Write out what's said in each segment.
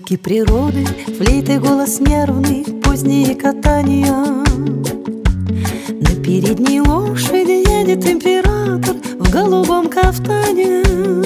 Звуки природы, флейты, голос нервный, поздние катания. На передней лошади едет император в голубом кафтане.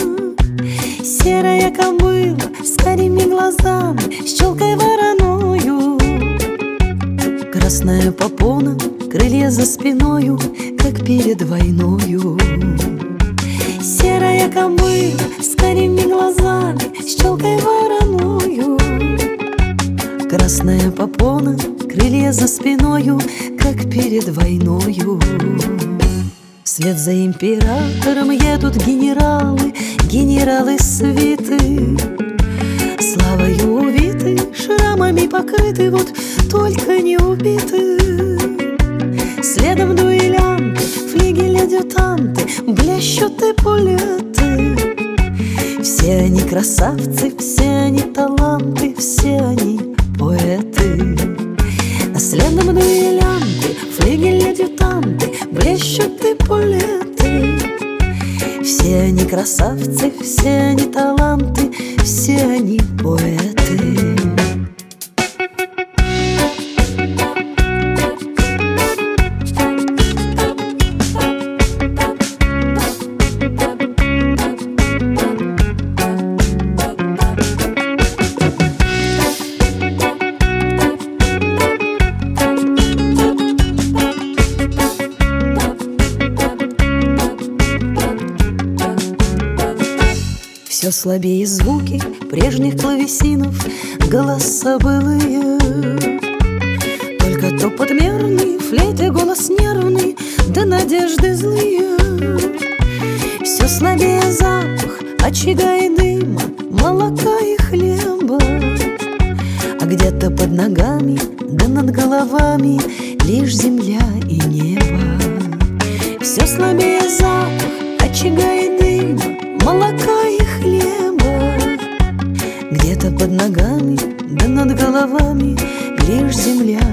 Серая кобыла с карими глазами, с челкой вороною. Красная попона, крылья за спиною, как перед войною. Серая кобыла с карими глазами, с челкой вороною. Красная попона, крылья за спиною, как перед войною. Вслед за императором едут генералы, генералы свиты. Славою увиты, шрамами покрыты, вот только не убиты. Следом дуэлянты, флигель-адъютанты, блещут эполеты. Все они красавцы, все они таланты, все они поэты. А следом дуэлянты, флигель-адъютанты, блещут эполеты. Все они красавцы, все они таланты, все они поэты. Все слабее звуки прежних клавесинов, голоса былые. Только топот мерный, флейты голос нервный, да надежды злые. Все слабее запах очага и дыма, молока и хлеба. А где-то под ногами, да над головами лишь земля и небо. Все слабее запах очага и дыма, молока и хлеба. Где-то под ногами, да над головами лишь земля